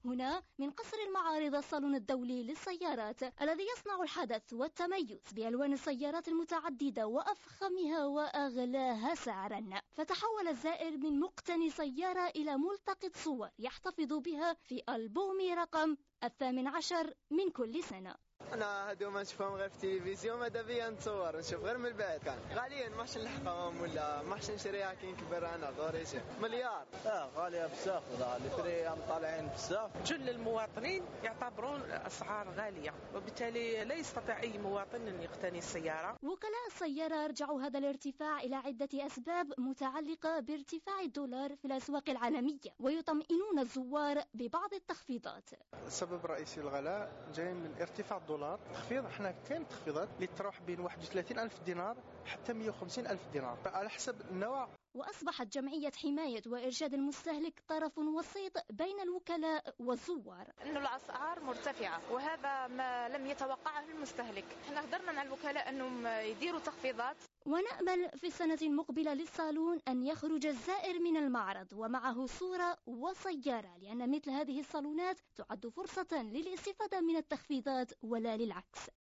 هنا من قصر المعارض الصالون الدولي للسيارات الذي يصنع الحدث والتميز بألوان السيارات المتعددة وأفخمها وأغلاها سعرا، فتحول الزائر من مقتني سيارة إلى ملتقط صور يحتفظ بها في ألبوم رقم 18 من كل سنة. انا هادو ما نشوفهم غير في التلفزيون، ماذا بيا نتصور نشوف غير من البعد. كان غاليين ماش نلحقهم ولا ماش نشريها كي نكبر انا غوريجي مليار. غاليه بزاف، اللي فري طالعين بزاف. جل المواطنين يعتبرون الاسعار غاليه، وبالتالي لا يستطيع اي مواطن ان يقتني السياره. وكلاء السياره رجعوا هذا الارتفاع الى عده اسباب متعلقه بارتفاع الدولار في الاسواق العالميه، ويطمئنون الزوار ببعض التخفيضات. السبب الرئيسي للغلاء جاي من ارتفاع الدولار. تخفيض احنا كاين تخفيضات اللي تروح بين 31,000 دينار حتى 150,000 دينار على حسب النوع. وأصبحت جمعية حماية وإرشاد المستهلك طرف وسيط بين الوكلاء والزوار. إنه الأسعار مرتفعة وهذا ما لم يتوقعه المستهلك. احنا هدرنا مع الوكلاء أنهم يديروا تخفيضات. ونأمل في السنة المقبلة للصالون أن يخرج الزائر من المعرض ومعه صورة وسيارة، لأن مثل هذه الصالونات تعد فرصة للاستفادة من التخفيضات ولا للعكس.